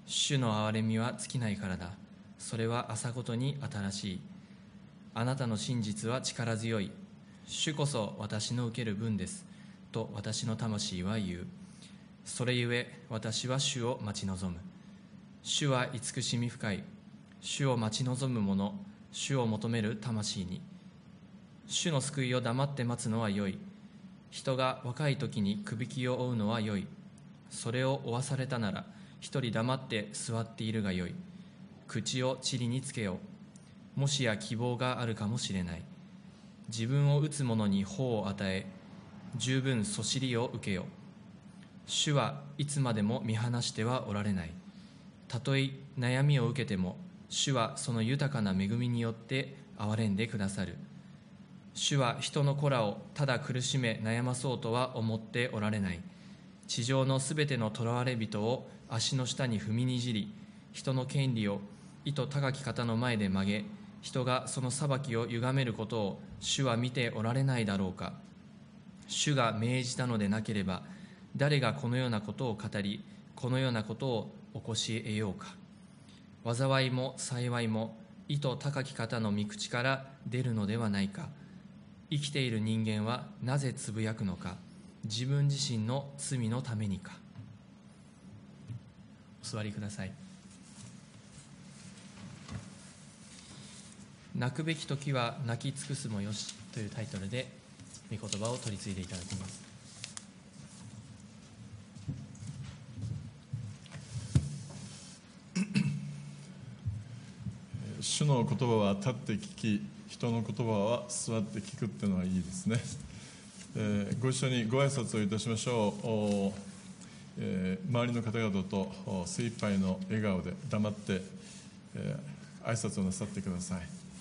主の憐れみは尽きないからだ。それは朝ごとに新しい。あなたの真実は力強い。主こそ私の受ける分です。と私の魂は言う。それゆえ私は主を待ち望む。主は慈しみ深い。主を待ち望む者、主を求める魂に。主の救いを黙って待つのはよい。人が若い時にくびきを追うのはよい。それを追わされたなら、一人黙って座っているがよい。口を塵につけよう。もしや希望があるかもしれない。自分を打つ者に頬を与え、十分そしりを受けよ。主はいつまでも見放してはおられない。たとえ悩みを受けても、主はその豊かな恵みによって憐れんでくださる。主は人の子らをただ苦しめ悩まそうとは思っておられない。地上のすべての囚われ人を足の下に踏みにじり、人の権利を意図高き方の前で曲げ、人がその裁きを歪めることを主は見ておられないだろうか。主が命じたのでなければ、誰がこのようなことを語り、このようなことを起こし得ようか。災いも幸いも意図高き方の御口から出るのではないか。生きている人間はなぜつぶやくのか。自分自身の罪のためにか。お座りください。泣くべき時は泣き尽くすもよしというタイトルで御言葉を取り次いでいただきます。 主の言葉は立って聞き、人の言葉は座って聞くっていうのはいいですね。ご一緒にご挨拶をいたしましょう。周りの方々と精一杯の笑顔で黙って、挨拶をなさってください。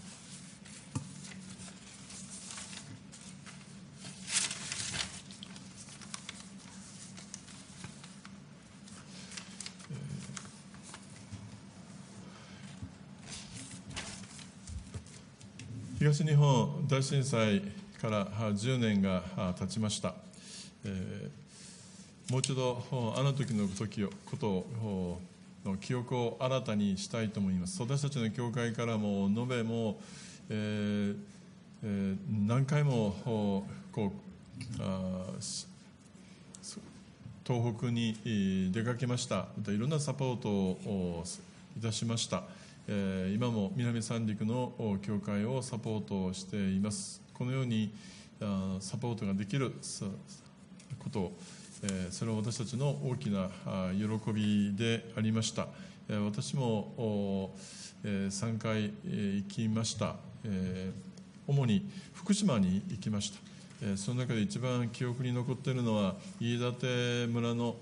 東日本大震災から10年が経ちました。もう一度あの時のことの記憶を新たにしたいと思います。私たちの教会からも延べも、何回も東北に出かけました。またいろんなサポートをいたしました。今も南三陸の教会をサポートしています。このようにサポートができることを、それは私たちの大きな喜びでありました。私も3回行きました。主に福島に行きました。その中で一番記憶に残っているのは飯舘村の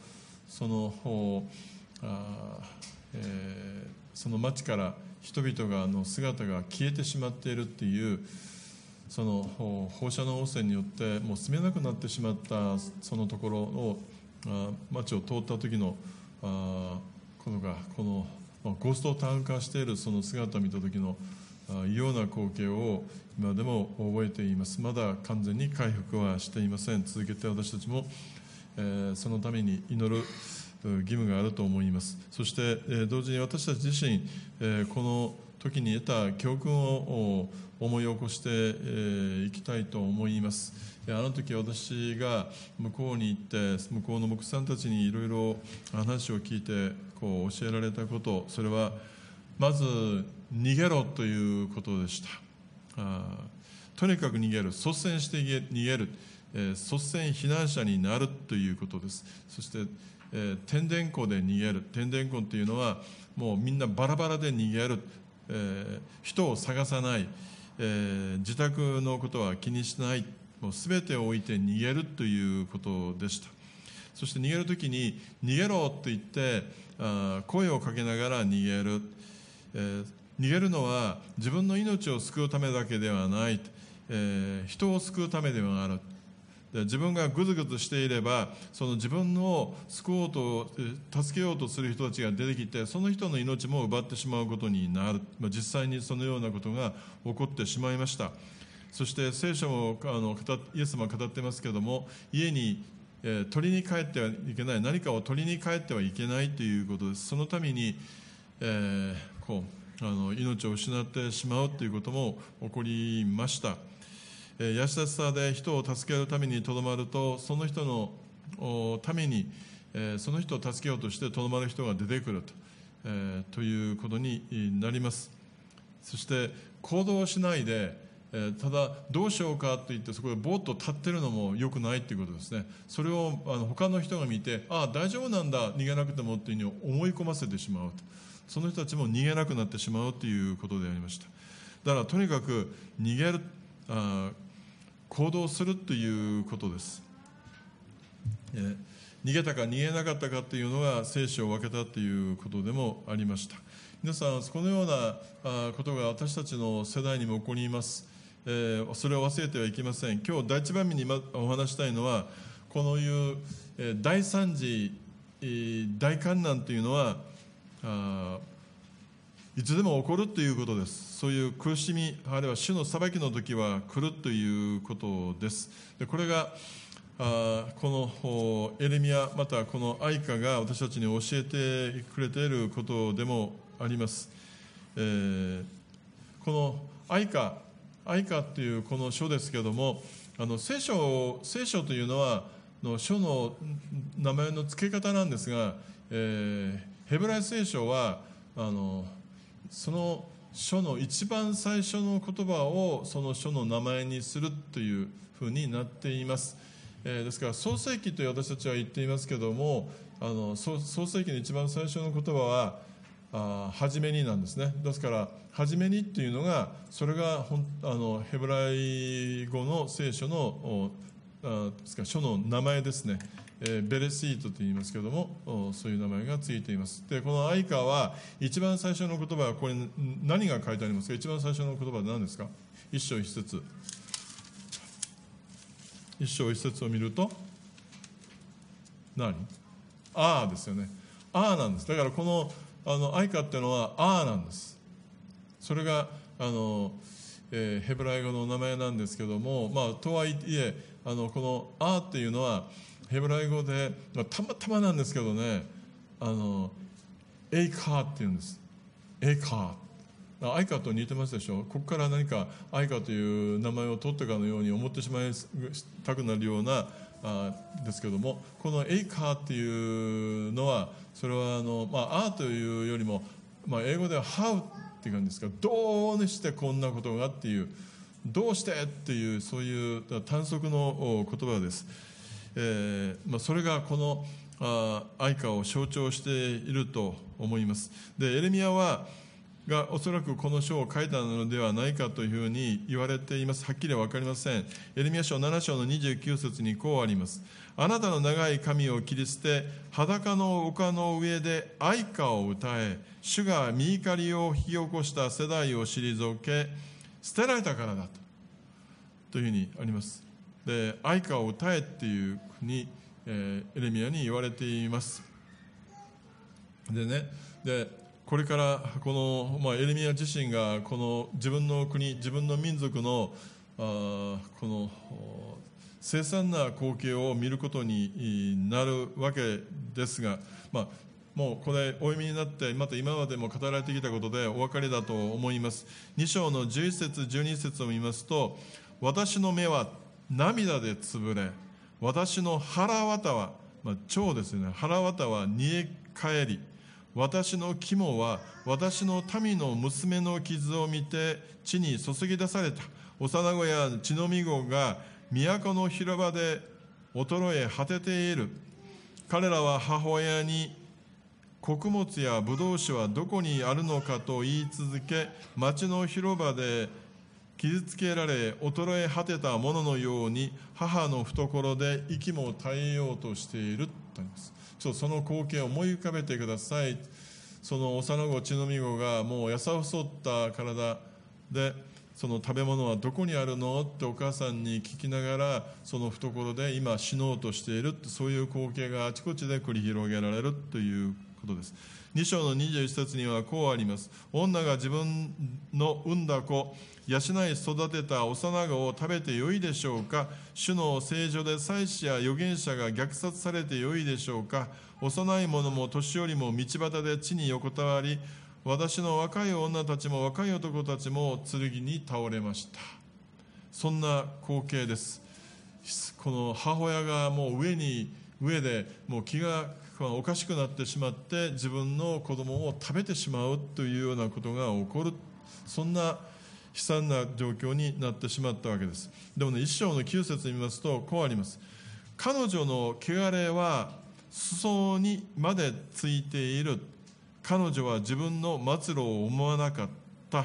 その町から人々の姿が消えてしまっているっていう、その放射能汚染によってもう住めなくなってしまったそのところを町を通った時のことが、このゴーストタウン化しているその姿を見た時の異様な光景を今でも覚えています。まだ完全に回復はしていません。続けて私たちもそのために祈る義務があると思います。そして同時に私たち自身この時に得た教訓を思い起こしていきたいと思います。あの時私が向こうに行って向こうの牧師さんたちにいろいろ話を聞いて教えられたこと、それはまず逃げろということでした。とにかく逃げる、率先して逃げる、率先避難者になるということです。そして天然湖で逃げる。天然湖というのはもうみんなバラバラで逃げる、人を探さない、自宅のことは気にしない、もう全てを置いて逃げるということでした。そして逃げるときに逃げろと言って声をかけながら逃げる、逃げるのは自分の命を救うためだけではない、人を救うためではある。自分がぐずぐずしていればその自分を救おうと助けようとする人たちが出てきて、その人の命も奪ってしまうことになる。実際にそのようなことが起こってしまいました。そして聖書もイエス様は語ってますけれども、家に取りに帰ってはいけない、何かを取りに帰ってはいけないということです。そのために、命を失ってしまうということも起こりました。優しさで人を助けるためにとどまると、その人のために、その人を助けようとしてとどまる人が出てくるということになります。そして行動しないで、ただどうしようかと言ってそこでぼーっと立ってるのも良くないということですね。それを他の人が見て、大丈夫なんだ、逃げなくてもというふうに思い込ませてしまうと、その人たちも逃げなくなってしまうということでありました。だからとにかく逃げる、行動するということです。逃げたか逃げなかったかというのが生死を分けたということでもありました。皆さん、このようなことが私たちの世代にも起こります。それを忘れてはいけません。今日第一番目にお話したいのは、このいう第三次大患難というのはいつでも起こるということです。そういう苦しみ、あるいは主の裁きの時は来るということです。でこれがこのエレミヤ、またこの愛歌が私たちに教えてくれていることでもあります。この愛歌というこの書ですけれども、聖書というのは書の名前の付け方なんですが、ヘブライ聖書はその書の一番最初の言葉をその書の名前にするというふうになっています。ですから創世記と私たちは言っていますけれども、創世記の一番最初の言葉は初めになんですね。ですから初めにっていうのが、それがヘブライ語の聖書のですから書の名前ですね。ベレシートと言いますけれども、そういう名前がついています。でこの愛歌は一番最初の言葉はこれ何が書いてありますか？一番最初の言葉は何ですか？一章一節を見ると何？ですよね。なんです。だからこの愛歌っていうのはなんです。それがヘブライ語の名前なんですけども、とはいえこのっていうのはヘブライ語で、たまたまなんですけどね、エイカーっていうんです。エイカー、アイカーと似てますでしょ。ここから何かアイカーという名前を取ったかのように思ってしまいたくなるようなですけども、このエイカーっていうのは、それはというよりも、英語では How っていう感じですか、どうしてこんなことがっていう、どうしてっていう、そういう単足の言葉です。それがこの愛歌を象徴していると思います。でエレミヤがおそらくこの書を書いたのではないかというふうに言われています。はっきりは分かりません。エレミヤ書7章の29節にこうあります。あなたの長い髪を切り捨て、裸の丘の上で愛歌を歌え、主が御怒りを引き起こした世代を退け捨てられたからだというふうにあります。で愛歌を歌えっていうふうに、エレミヤに言われています。でこれからこの、エレミヤ自身がこの自分の国、自分の民族のこの凄惨な光景を見ることになるわけですが、もうこれお読みになって、また今までも語られてきたことでお分かりだと思います。2章の11節12節を見ますと、私の目は涙で潰れ、私の腹渡は、腸ですね、腹渡は煮え返り、私の肝は私の民の娘の傷を見て地に注ぎ出された。幼子や血のみ子が都の広場で衰え果てている。彼らは母親に、穀物やブドウ酒はどこにあるのかと言い続け、町の広場で傷つけられ衰え果てた者のように母の懐で息も絶えようとしていると言います。その光景を思い浮かべてください。その幼子血のみ子がもう痩さ細った体で、その食べ物はどこにあるのってお母さんに聞きながら、その懐で今死のうとしている、そういう光景があちこちで繰り広げられるということです。 2章の21節にはこうあります。女が自分の産んだ子、養い育てた幼子を食べてよいでしょうか。主の聖所で祭司や預言者が虐殺されてよいでしょうか。幼い者も年寄りも道端で地に横たわり、私の若い女たちも若い男たちも剣に倒れました。そんな光景です。この母親がもう上でもう気がおかしくなってしまって自分の子供を食べてしまうというようなことが起こる、そんな悲惨な状況になってしまったわけです。でもね、1章の9節に見ますとこうあります。彼女の汚れは裾にまでついている。彼女は自分の末路を思わなかった。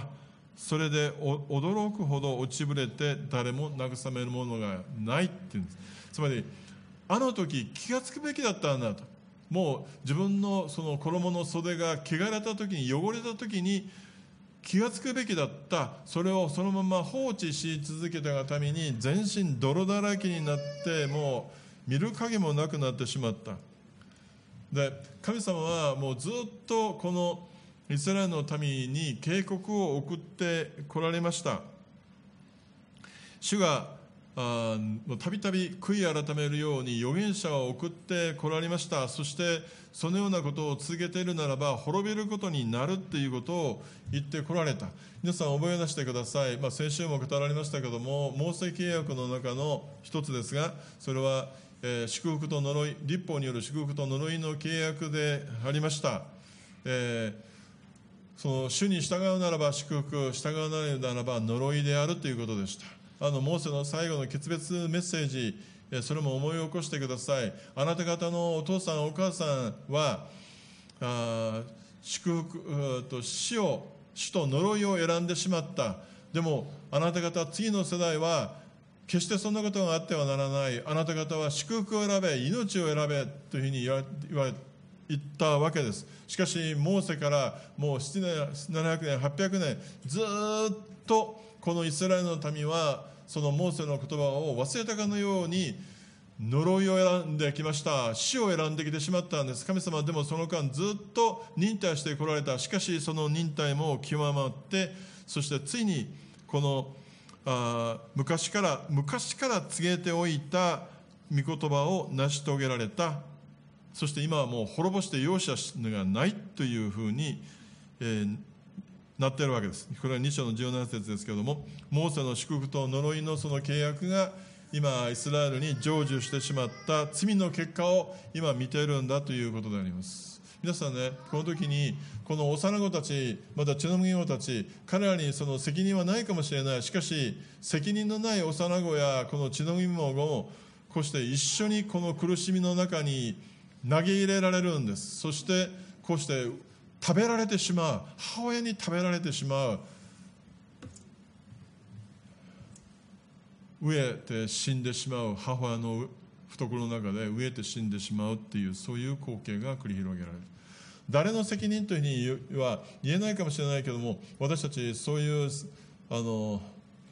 それで驚くほど落ちぶれて誰も慰めるものがないっていうんです。つまりあの時気がつくべきだったんだと。もう自分のその衣の袖が汚れた時に、汚れた時に気がつくべきだった。それをそのまま放置し続けたがために全身泥だらけになって、もう見る影もなくなってしまった。で、神様はもうずっとこのイスラエルの民に警告を送ってこられました。主がたびたび悔い改めるように預言者を送ってこられました。そしてそのようなことを続けているならば滅びることになるということを言ってこられた。皆さん覚え出してください。先週も語られましたけども、モーセ契約の中の一つですが、それは、祝福と呪い、律法による祝福と呪いの契約でありました。その主に従うならば祝福、従わないならば呪いであるということでした。モーセの最後の決別メッセージ、それも思い起こしてください。あなた方のお父さんお母さんは祝福と死と呪いを選んでしまった。でもあなた方次の世代は決してそんなことがあってはならない。あなた方は祝福を選べ、命を選べというふうに言ったわけです。しかしモーセからもう700年800年ずっとこのイスラエルの民はそのモーセの言葉を忘れたかのように呪いを選んできました。死を選んできてしまったんです。神様はでもその間ずっと忍耐してこられた。しかしその忍耐も極まって、そしてついにこの昔から告げておいた御言葉を成し遂げられた。そして今はもう滅ぼして容赦がないというふうに、なっているわけです。これは2章の17節ですけれども、モーセの祝福と呪いのその契約が今イスラエルに成就してしまった罪の結果を今見ているんだということであります。皆さんね、この時にこの幼子たち、また血の麦子たち、彼らにその責任はないかもしれない。しかし責任のない幼子やこの血の麦子もこうして一緒にこの苦しみの中に投げ入れられるんです。そしてこうして食べられてしまう、母親に食べられてしまう、飢えて死んでしまう、母親の懐の中で飢えて死んでしまうっていう、そういう光景が繰り広げられる。誰の責任というふうには言えないかもしれないけども、私たちそういうこ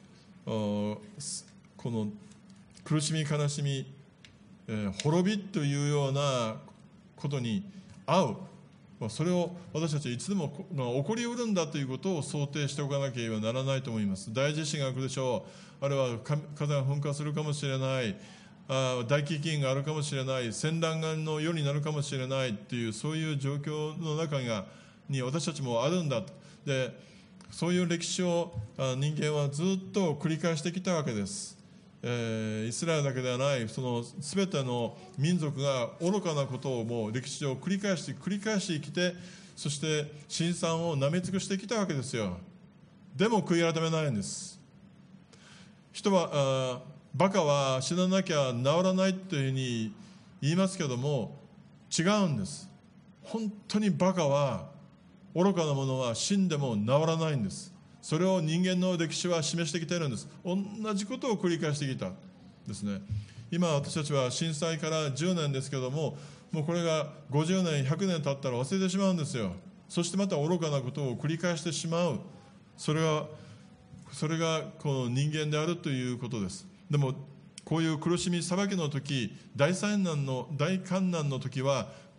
の苦しみ悲しみ、滅びというようなことに遭う、それを私たちはいつでも起こりうるんだということを想定しておかなければならないと思います。大地震が来るでしょう。あるいは火山が噴火するかもしれない。大飢饉があるかもしれない。戦乱の世になるかもしれないという、そういう状況の中に私たちもあるんだ。で、そういう歴史を人間はずっと繰り返してきたわけです。イスラエルだけではない、その全ての民族が愚かなことをもう歴史上繰り返し生きて、そして辛酸をなめ尽くしてきたわけですよ。でも悔い改めないんです。人はバカは死ななきゃ治らないというふうに言いますけども、違うんです。本当にバカは、愚かなものは死んでも治らないんです。それを人間の歴史は示してきているんです。同じことを繰り返してきたですね。今私たちは震災から10年ですけども、もうこれが50年100年経ったら忘れてしまうんですよ。そしてまた愚かなことを繰り返してしまう。それがこの人間であるということです。でもこういう苦しみ裁きの時、大災難の大患難の時は、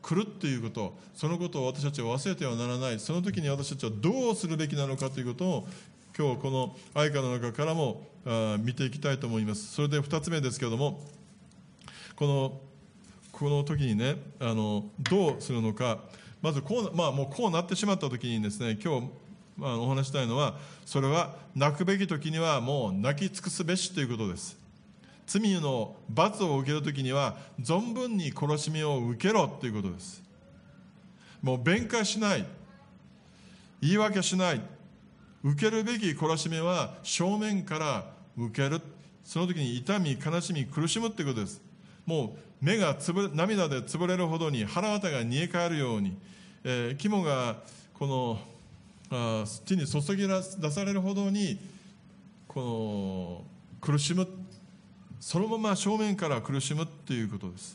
来るということ、そのことを私たちは忘れてはならない。その時に私たちはどうするべきなのかということを今日この愛歌の中からも見ていきたいと思います。それで2つ目ですけれども、この時にね、どうするのか。まずもうこうなってしまった時にですね、今日お話したいのは、それは泣くべき時にはもう泣き尽くすべしということです。罪の罰を受ける時には存分に懲らしめを受けろということです。もう弁解しない、言い訳しない。受けるべき懲らしめは正面から受ける。その時に痛み、悲しみ、苦しむということです。もう目が涙で潰れるほどに、腹渡が煮え返るように、肝がこの地に注ぎ出されるほどにこの苦しむ、そのまま正面から苦しむということです。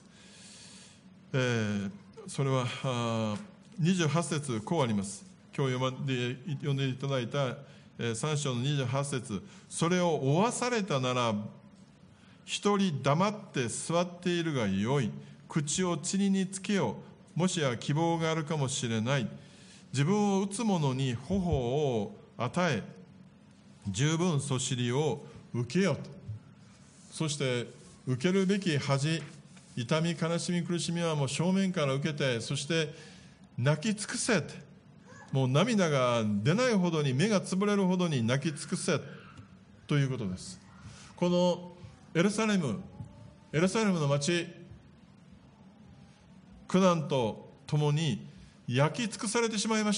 それは28節こうあります。今日読んでいただいた3章の28節、それを負わされたなら一人黙って座っているがよい。口を塵につけよ。もしや希望があるかもしれない。自分を打つ者に頬を与え、十分そしりを受けよと。そして受けるべき恥、痛み、悲しみ、苦しみはもう正面から受けて、そして泣き尽くせって、もう涙が出ないほどに、目が潰れるほどに泣き尽くせということです。このエルサレムの町、苦難とともに焼き尽くされてしまいました。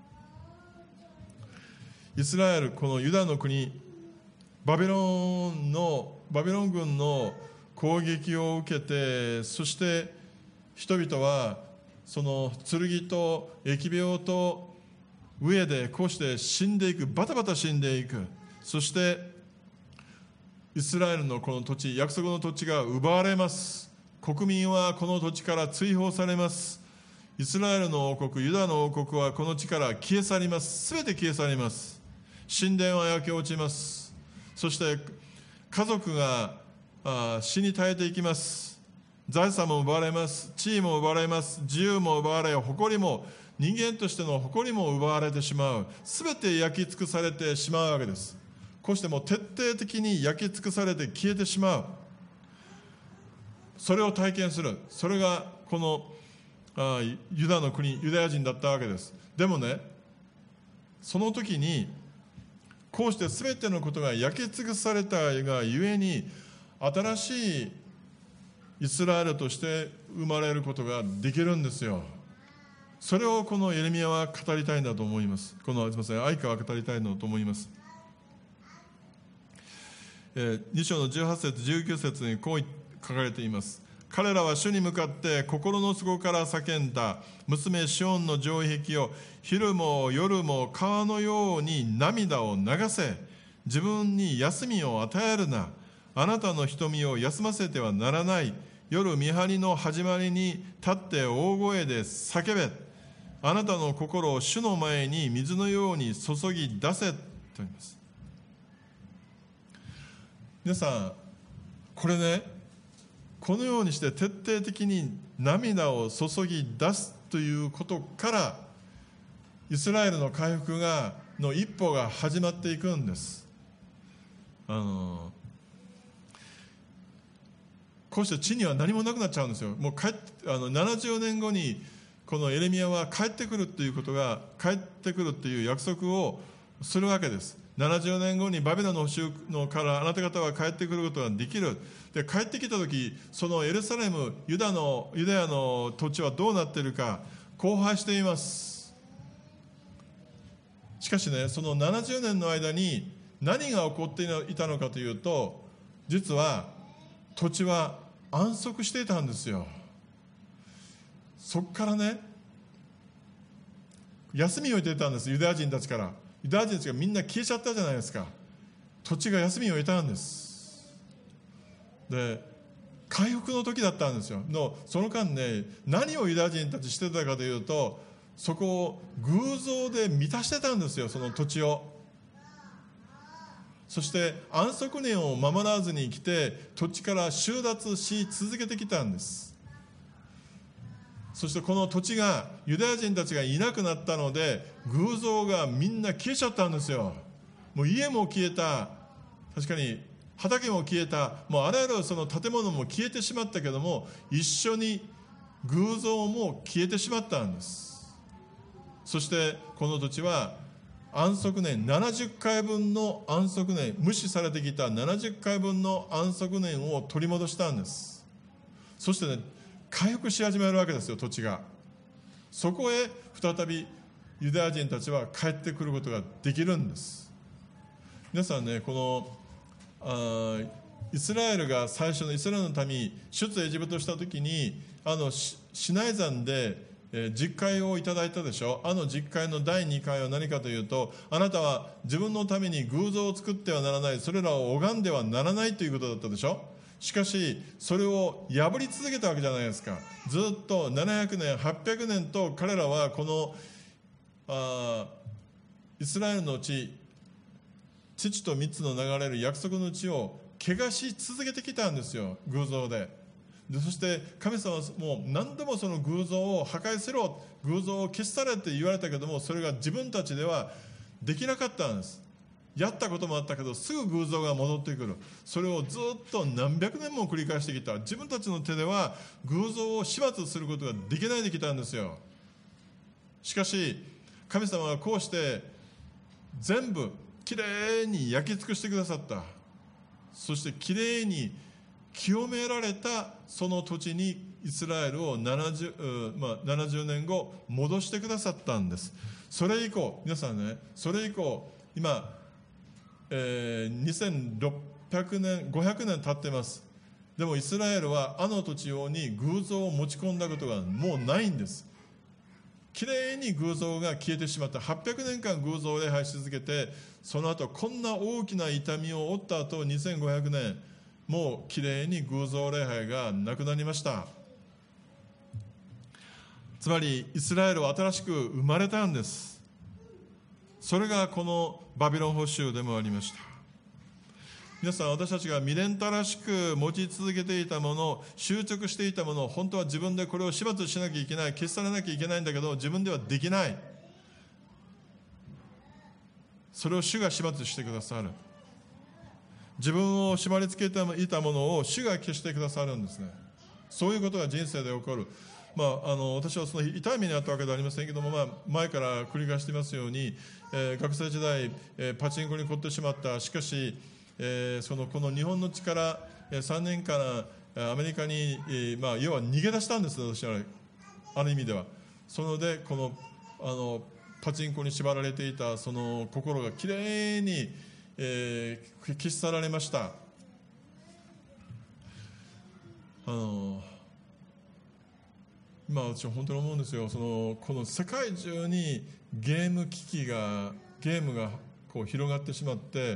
イスラエル、このユダの国、バビロン軍の攻撃を受けて、そして人々はその剣と疫病と飢えでこうして死んでいく、バタバタ死んでいく。そしてイスラエルのこの土地、約束の土地が奪われます。国民はこの土地から追放されます。イスラエルの王国、ユダの王国はこの地から消え去ります。すべて消え去ります。神殿は焼け落ちます。そして家族が死に絶えていきます。財産も奪われます。地位も奪われます。自由も奪われ、誇りも、人間としての誇りも奪われてしまう。すべて焼き尽くされてしまうわけです。こうしてもう徹底的に焼き尽くされて消えてしまう。それを体験する。それがこのユダの国、ユダヤ人だったわけです。でもね、その時にこうして全てのことが焼き尽くされたがゆえに、新しいイスラエルとして生まれることができるんですよ。それをこのエレミヤは語りたいんだと思います。愛歌は語りたいんだと思います。2章の18節19節にこう書かれています。彼らは主に向かって心の底から叫んだ。娘シオンの城壁を、昼も夜も川のように涙を流せ。自分に休みを与えるな。あなたの瞳を休ませてはならない。夜見張りの始まりに立って大声で叫べ。あなたの心を主の前に水のように注ぎ出せと言います。皆さん、これね、このようにして徹底的に涙を注ぎ出すということから、イスラエルの回復の一歩が始まっていくんです。こうして地には何もなくなっちゃうんですよ。もう70年後にこのエレミヤは帰ってくるという約束をするわけです。70年後にバビロンの州からあなた方は帰ってくることができる。で、帰ってきた時、そのエルサレム、ユダヤの土地はどうなっているか荒廃しています。しかしね、その70年の間に何が起こっていたのかというと、実は土地は安息していたんですよ。そこからね、休みを得ていたんです。ユダヤ人たちから。ユダヤ人たちがみんな消えちゃったじゃないですか。土地が休みを得たんです。で、回復の時だったんですよ。その間ね、何をユダヤ人たちしてたかというと、そこを偶像で満たしてたんですよ、その土地を。そして安息年を守らずに来て、土地から収奪し続けてきたんです。 そしてこの土地がユダヤ人たちがいなくなったので、偶像がみんな消えちゃったんですよ。もう家も消えた、確かに畑も消えた、もうあらゆるその建物も消えてしまったけども、一緒に偶像も消えてしまったんです。そしてこの土地は安息年70回分の安息年、無視されてきた70回分の安息年を取り戻したんです。そしてね、回復し始めるわけですよ、土地が。そこへ再びユダヤ人たちは帰ってくることができるんです。皆さんね、このイスラエルが最初のイスラエルの民出エジプトした時にシナイ山で実会をいただいたでしょ。実会の第2回は何かというと、あなたは自分のために偶像を作ってはならない、それらを拝んではならないということだったでしょ。しかしそれを破り続けたわけじゃないですか。ずっと700年800年と彼らはこのイスラエルの地、父と蜜の流れる約束の地を汚し続けてきたんですよ、偶像で。そして神様はもう何度もその偶像を破壊せろ、偶像を消し去れって言われたけども、それが自分たちではできなかったんです。やったこともあったけどすぐ偶像が戻ってくる。それをずっと何百年も繰り返してきた。自分たちの手では偶像を始末することができないできたんですよ。しかし神様はこうして全部きれいに焼き尽くしてくださった。そしてきれいに清められたその土地にイスラエルを70年後戻してくださったんです。それ以降皆さんね、それ以降今、2600年500年経ってます。でもイスラエルは土地に偶像を持ち込んだことがもうないんです。きれいに偶像が消えてしまった。800年間偶像を礼拝し続けて、その後こんな大きな痛みを負った後2500年、もうきれいに偶像礼拝がなくなりました。つまりイスラエルは新しく生まれたんです。それがこのバビロン捕囚でもありました。皆さん、私たちが未練たらしく持ち続けていたもの、執着していたもの、本当は自分でこれを始末しなきゃいけない、消し去らなきゃいけないんだけど自分ではできない。それを主が始末してくださる。自分を縛り付けていたものを主が消してくださるんですね。そういうことが人生で起こる。私はその痛い目にあったわけではありませんけども、前から繰り返していますように、学生時代、パチンコに凝ってしまった。しかし、この日本の地から3年間アメリカに、要は逃げ出したんです、私はある意味では。そのでこのパチンコに縛られていたその心がきれいに、消し去られました。今私は本当に思うんですよ。この世界中にゲームがこう広がってしまって、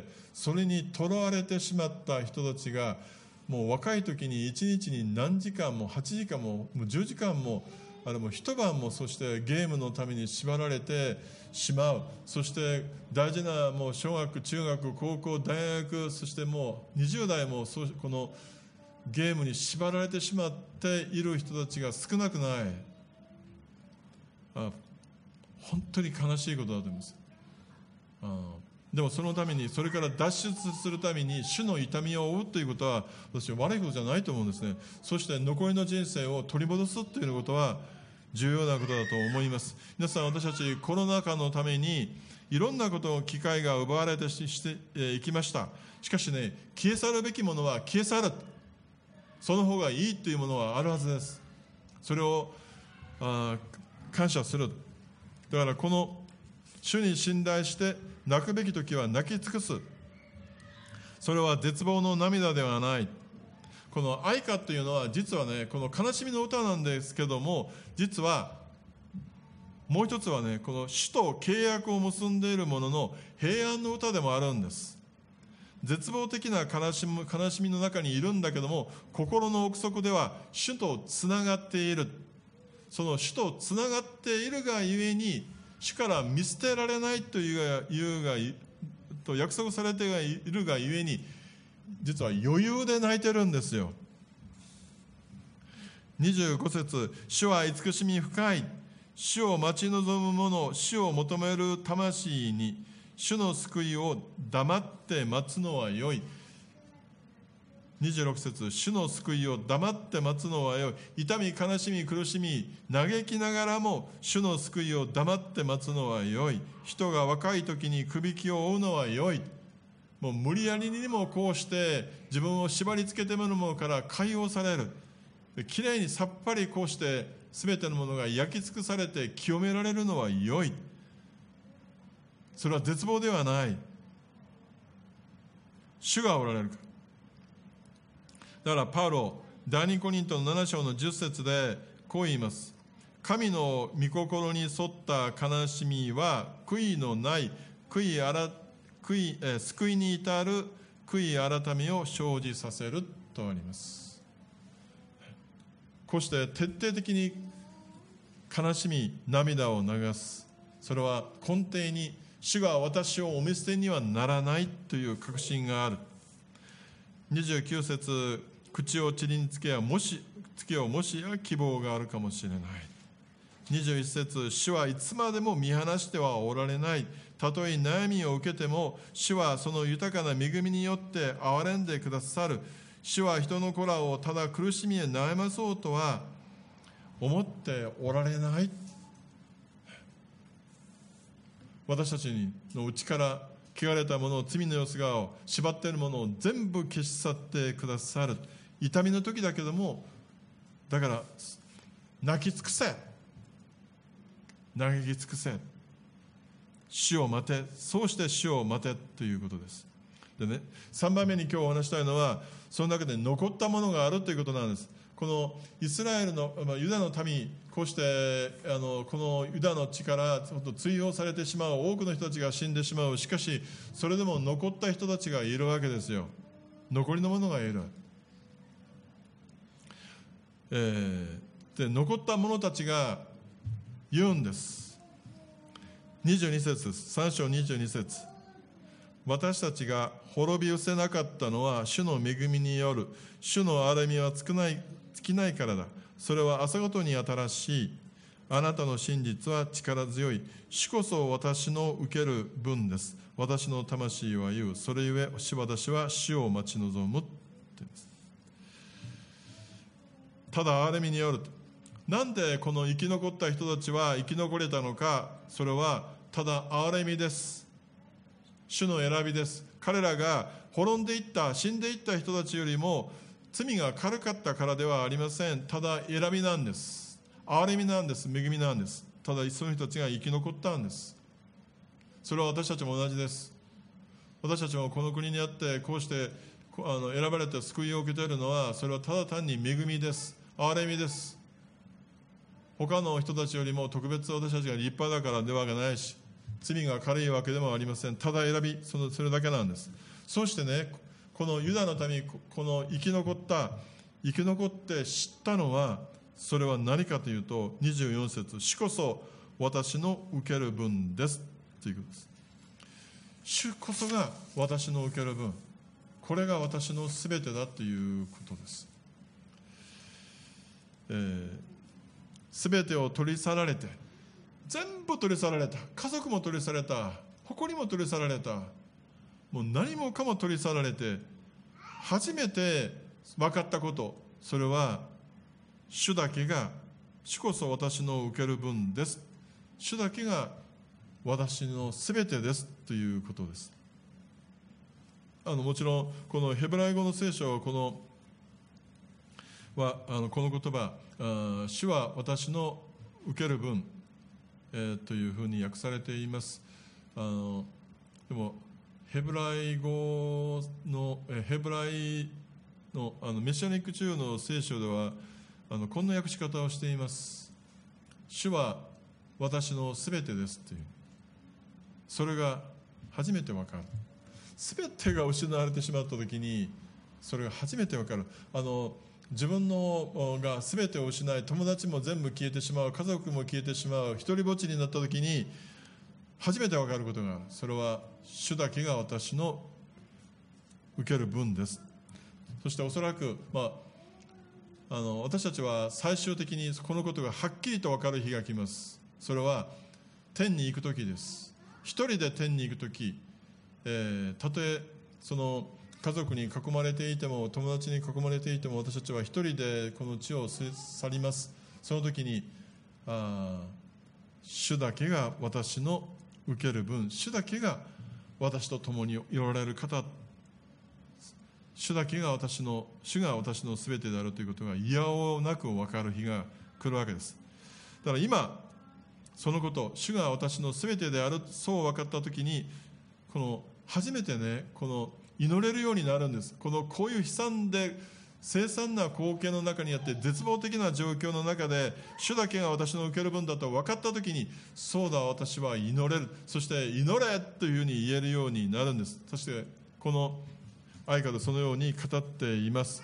それにとらわれてしまった人たちが、もう若い時に1日に何時間も8時間も10時間も一晩も、そしてゲームのために縛られてしまう。そして大事なもう小学中学高校大学、そしてもう20代もこのゲームに縛られてしまっている人たちが少なくない。本当に悲しいことだと思います。でもそのために、それから脱出するために主の痛みを負うということは、私は悪いことじゃないと思うんですね。そして残りの人生を取り戻すということは重要なことだと思います。皆さん、私たちコロナ禍のためにいろんなことを機会が奪われていきました。しかしね、消え去るべきものは消え去る、その方がいいというものはあるはずです。それを感謝する。だからこの主に信頼して泣くべき時は泣き尽くす。それは絶望の涙ではない。この愛歌というのは実はね、この悲しみの歌なんですけども、実はもう一つはね、この主と契約を結んでいるものの平安の歌でもあるんです。絶望的な悲しみの中にいるんだけども、心の奥底では主とつながっている。その主とつながっているがゆえに、主から見捨てられないと約束されているがゆえに、実は余裕で泣いてるんですよ。 25節、主は慈しみ深い。主を待ち望む者、主を求める魂に、主の救いを黙って待つのはよい。26節、主の救いを黙って待つのはよい。痛み、悲しみ、苦しみ、嘆きながらも主の救いを黙って待つのはよい。人が若い時にくびきを負うのはよい。もう無理やりにもこうして自分を縛り付けてもらうものから解放される。きれいにさっぱりこうして全てのものが焼き尽くされて清められるのはよい。それは絶望ではない。主がおられるから。だからパウロ、第2コリントの7章の10節でこう言います。神の御心に沿った悲しみは悔いのない救いに至る悔い改めを生じさせるとあります。こうして徹底的に悲しみ、涙を流す。それは根底に主が私をお見捨てにはならないという確信がある。29節、口を塵につけようもしや希望があるかもしれない。21節、主はいつまでも見放してはおられない。たとえ悩みを受けても主はその豊かな恵みによって憐れんでくださる。主は人の子らをただ苦しみへ悩まそうとは思っておられない。私たちの内から汚れたものを、罪の様子が縛っているものを全部消し去ってくださる。痛みの時だけども、だから泣き尽くせ、嘆き尽くせ、主を待て、そうして主を待てということです。でね、3番目に今日お話したいのは、その中で残ったものがあるということなんです。このイスラエルの、ユダの民、こうしてこのユダの地から追放されてしまう、多くの人たちが死んでしまう。しかしそれでも残った人たちがいるわけですよ。残りのものがいる。で残った者たちが言うんです。22節です。3章22節、私たちが滅び失せなかったのは主の恵みによる。主の憐れみは尽きないからだ。それは朝ごとに新しい。あなたの真実は力強い。主こそ私の受ける分です。私の魂は言う。それゆえ私は主を待ち望むって言うんです。ただ憐れみによる。なんでこの生き残った人たちは生き残れたのか。それはただ憐れみです。主の選びです。彼らが滅んでいった、死んでいった人たちよりも罪が軽かったからではありません。ただ選びなんです。憐れみなんです。恵みなんです。ただその人たちが生き残ったんです。それは私たちも同じです。私たちもこの国にあってこうして選ばれて救いを受けているのは、それはただ単に恵みです。憐れみです。他の人たちよりも特別私たちが立派だからではないし、罪が軽いわけでもありません。ただ選び、それだけなんです。そしてね、このユダの民、この生き残って知ったのは、それは何かというと、24節、主こそ私の受ける分ですということです。主こそが私の受ける分、これが私のすべてだということです。すべてを取り去られて、全部取り去られた。家族も取り去られた。誇りも取り去られた。もう何もかも取り去られて、初めて分かったこと、それは主だけが、主こそ私の受ける分です。主だけが私のすべてですということです。もちろんこのヘブライ語の聖書はこの言葉、主は私の受ける分、というふうに訳されています。でもヘブライのメシアニック中の聖書ではこんな訳し方をしています。主は私のすべてですという、それが初めて分かる。すべてが失われてしまった時にそれが初めて分かる。自分が全てを失い、友達も全部消えてしまう、家族も消えてしまう、一人ぼっちになった時に初めて分かることがある。それは主だけが私の受ける分です。そしておそらく、 私たちは最終的にこのことがはっきりと分かる日が来ます。それは天に行く時です。一人で天に行く時、たとえその家族に囲まれていても友達に囲まれていても、私たちは一人でこの地を去ります。その時に主だけが私の受ける分、主だけが私と共にいられる方、主が私の全てであるということがいやおなく分かる日が来るわけです。だから今そのこと、主が私の全てである、そう分かったときに、この初めてね、この祈れるようになるんです。こういう悲惨で凄惨な光景の中にあって、絶望的な状況の中で主だけが私の受ける分だと分かったときに、そうだ、私は祈れる、そして祈れというふうに言えるようになるんです。そしてこの愛歌でそのように語っています。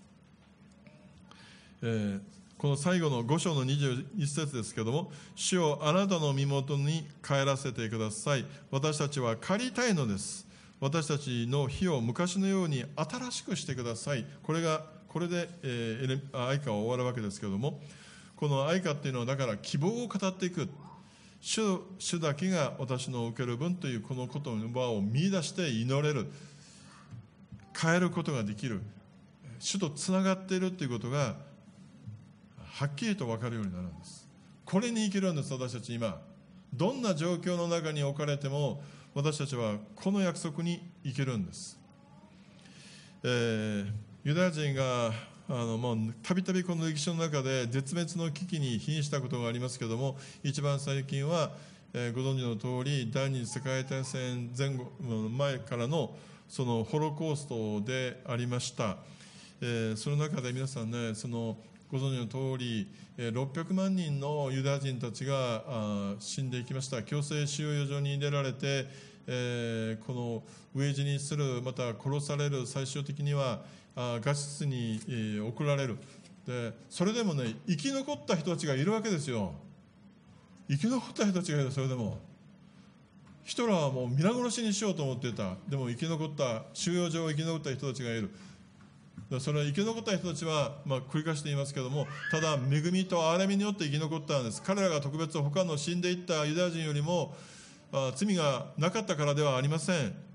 この最後の5章の21節ですけれども、主よ、あなたの身元に帰らせてください。私たちは帰りたいのです。私たちの日を昔のように新しくしてください。これで、愛歌は終わるわけですけれども、この愛歌っていうのはだから希望を語っていく。主だけが私の受ける分というこの言葉を見出して祈れる、変えることができる、主とつながっているということがはっきりと分かるようになるんです。これに生きるんです。私たち今どんな状況の中に置かれても、私たちはこの約束に生きるんです。ユダヤ人がたびたびこの歴史の中で絶滅の危機に瀕したことがありますけれども、一番最近は、ご存知の通り第二次世界大戦前からのそのホロコーストでありました。その中で皆さんね、ご存知の通り600万人のユダヤ人たちが死んでいきました。強制収容所に入れられて、この飢え死にする、また殺される、最終的には餓室に送られる。でそれでもね、生き残った人たちがいるわけですよ。生き残った人たちがいる。それでもヒトラーはもう皆殺しにしようと思っていた。でも収容所を生き残った人たちがいる。それは生き残った人たちは、繰り返して言いますけども、ただ恵みと憐れみによって生き残ったんです。彼らが特別他の死んでいったユダヤ人よりも罪がなかったからではありません。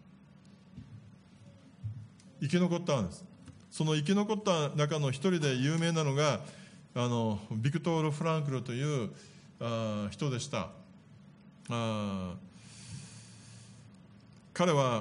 生き残ったんです。その生き残った中の一人で有名なのがビクトール・フランクルという人でした。彼は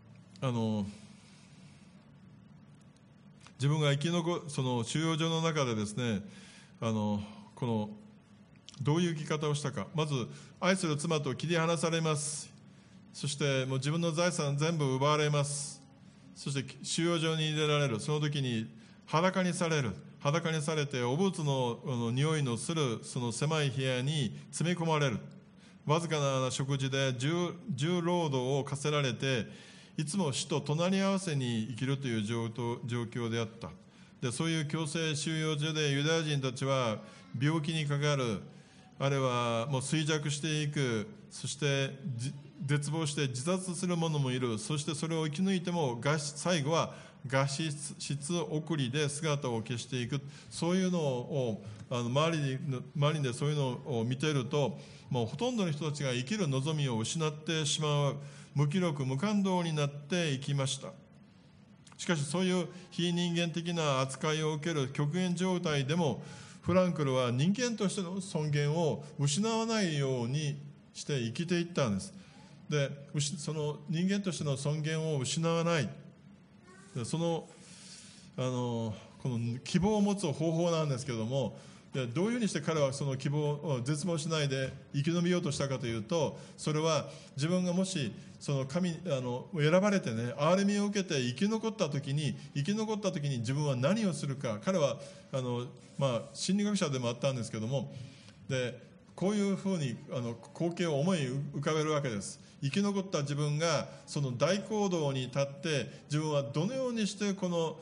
自分がその収容所の中でですね、どういう生き方をしたか。まず愛する妻と切り離されます。そしてもう自分の財産全部奪われます。そして収容所に入れられる。その時に裸にされて汚物の匂いのするその狭い部屋に詰め込まれる。わずかな食事で重労働を課せられて、いつも死と隣り合わせに生きるという状況であった。でそういう強制収容所でユダヤ人たちは病気にかかる、あるいはもう衰弱していく、そして絶望して自殺する者もいる。そしてそれを生き抜いても最後は餓室送りで姿を消していく。そういうのを周りでそういうのを見ていると、もうほとんどの人たちが生きる望みを失ってしまう、無気力無感動になっていきました。しかしそういう非人間的な扱いを受ける極限状態でも、フランクルは人間としての尊厳を失わないようにして生きていったんです。でその人間としての尊厳を失わない、この希望を持つ方法なんですけれども、でどういうふうにして彼はその希望を絶望しないで生き延びようとしたかというと、それは自分がもしその選ばれてね、憐れみを受けて生き残った時に自分は何をするか。彼は心理学者でもあったんですけども、でこういうふうに光景を思い浮かべるわけです。生き残った自分がその大行動に立って、自分はどのようにしてこの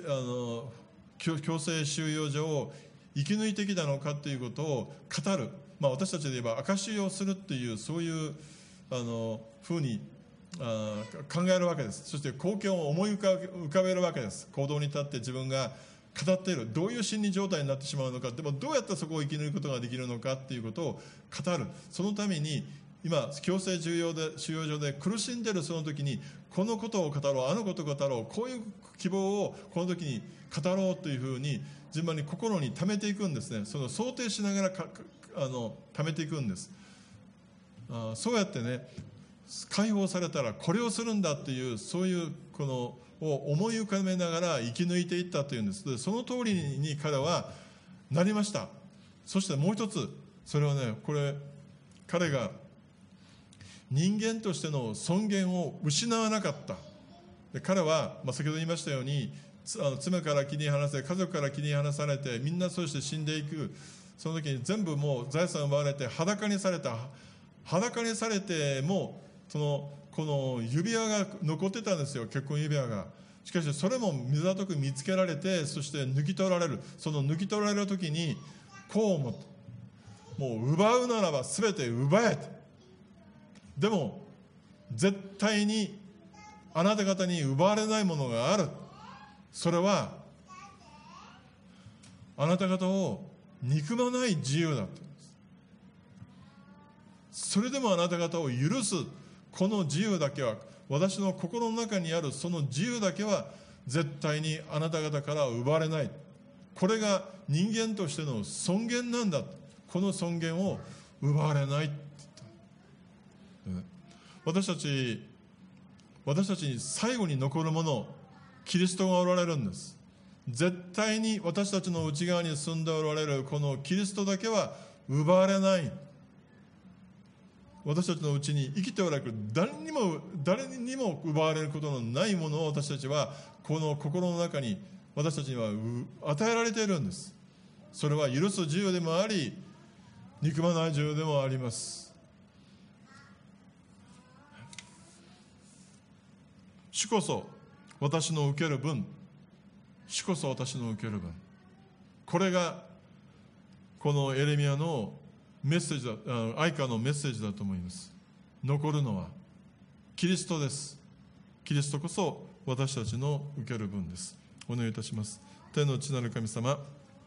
強制収容所を生き抜いてきたのかということを語る、私たちで言えば証しをするっていう、そういうふうに考えるわけです。そして光景を思い浮かべるわけです。行動に立って自分が語っている。どういう心理状態になってしまうのか、でもどうやってそこを生き抜くことができるのかっていうことを語る。そのために今強制収容所で苦しんでいるその時に、このことを語ろう、あのことを語ろう、こういう希望をこの時に語ろうというふうに順番に心に溜めていくんですね。その想定しながら溜めていくんです。そうやってね、解放されたらこれをするんだっていう、そういうこのを思い浮かべながら生き抜いていったというんです。でその通りに彼はなりました。そしてもう一つ、それはね、彼が人間としての尊厳を失わなかった。で彼は、先ほど言いましたように、妻から切り離せ、家族から切り離されて、みんなそして死んでいく。その時に全部もう財産を奪われて裸にされた。裸にされてもこの指輪が残ってたんですよ、結婚指輪が。しかしそれも目ざとく見つけられて、そして抜き取られる。その抜き取られる時にこう思った。もう奪うならば全て奪えと。でも絶対にあなた方に奪われないものがある。それはあなた方を憎まない自由だと。それでもあなた方を許すこの自由だけは、私の心の中にあるその自由だけは絶対にあなた方から奪われない。これが人間としての尊厳なんだ。この尊厳を奪われないって言った。私たちに最後に残るもの、キリストがおられるんです。絶対に私たちの内側に住んでおられるこのキリストだけは奪われない。私たちのうちに生きておられる誰にも奪われることのないものを、私たちはこの心の中に、私たちには与えられているんです。それは許す自由でもあり、憎まない自由でもあります。主こそ私の受ける分、主こそ私の受ける分、これがこのエレミヤのメッセージだ、愛歌のメッセージだと思います。残るのはキリストです。キリストこそ私たちの受ける分です。お願いいたします。天の父なる神様、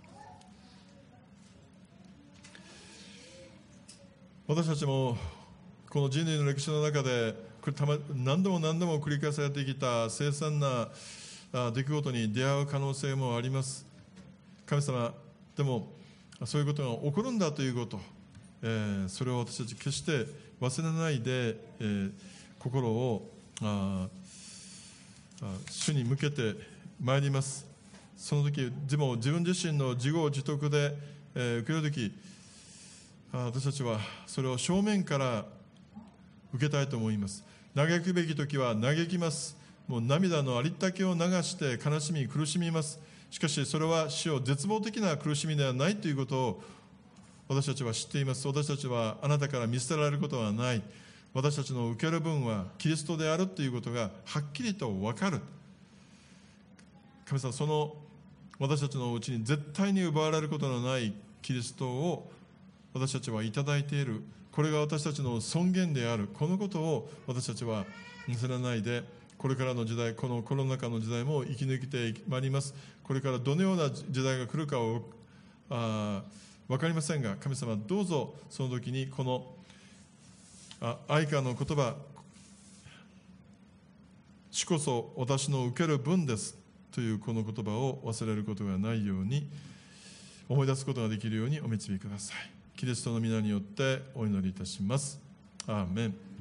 私たちもこの人類の歴史の中で何度も繰り返されてきた凄惨な出来事に出会う可能性もあります。神様、でもそういうことが起こるんだということ、それを私たち決して忘れないで、心を主に向けてまいります。その時でも自分自身の自業自得で、受ける時、私たちはそれを正面から受けたいと思います。嘆くべき時は嘆きます。もう涙のありったけを流して悲しみ苦しみます。しかしそれは死を絶望的な苦しみではないということを私たちは知っています。私たちはあなたから見捨てられることはない。私たちの受ける分はキリストであるということがはっきりと分かる。神様、その私たちのうちに絶対に奪われることのないキリストを私たちはいただいている。これが私たちの尊厳である。このことを私たちは忘れないで、これからの時代、このコロナ禍の時代も生き抜いてまいります。これからどのような時代が来るかを分かりませんが、神様、どうぞその時にこの愛歌の言葉、主こそ私の受ける分ですというこの言葉を忘れることがないように、思い出すことができるようにお導きください。キリストの皆によってお祈りいたします。アーメン。